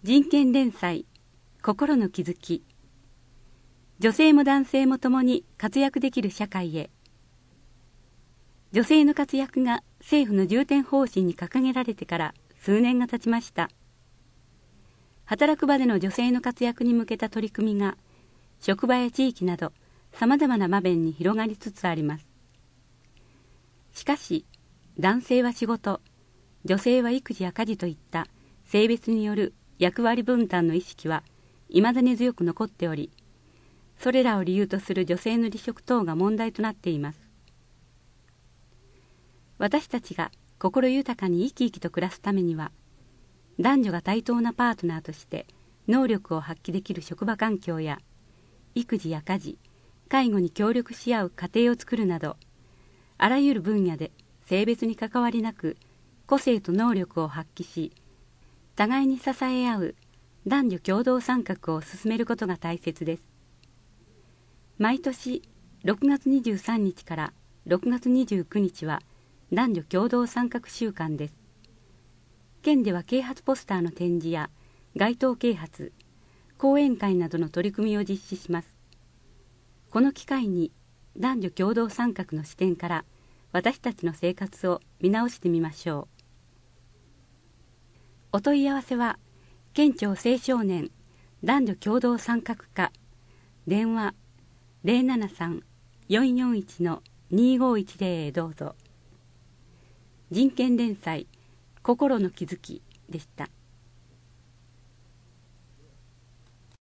人権連載心の気づき。女性も男性も共に活躍できる社会へ。女性の活躍が政府の重点方針に掲げられてから数年が経ちました。働く場での女性の活躍に向けた取り組みが職場や地域などさまざまな場面に広がりつつあります。しかし男性は仕事、女性は育児や家事といった性別による役割分担の意識は未だに強く残っており、それらを理由とする女性の離職等が問題となっています。私たちが心豊かに生き生きと暮らすためには、男女が対等なパートナーとして能力を発揮できる職場環境や、育児や家事、介護に協力し合う家庭を作るなど、あらゆる分野で性別に関わりなく個性と能力を発揮し、互いに支え合う男女共同参画を進めることが大切です。毎年6月23日から6月29日は男女共同参画週間です。県では啓発ポスターの展示や街頭啓発、講演会などの取り組みを実施します。この機会に男女共同参画の視点から私たちの生活を見直してみましょう。お問い合わせは県庁青少年男女共同参画課、電話 073-441-2510 へどうぞ。人権連載心の気づきでした。